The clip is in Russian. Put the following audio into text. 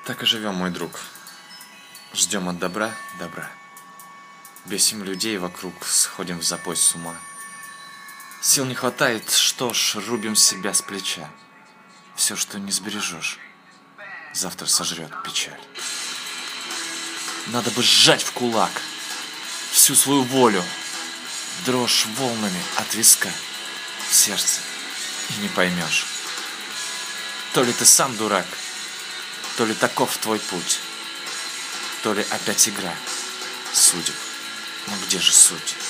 Так и живем, мой друг. Ждем от добра добра. Бесим людей вокруг, сходим в запой с ума. Сил не хватает, что ж, рубим себя с плеча. Все, что не сбережешь, завтра сожрет печаль. Надо бы сжать в кулак всю свою волю, дрожь волнами от виска в сердце, и не поймешь, то ли ты сам дурак, то ли таков твой путь, то ли опять игра судеб. Но где же суть?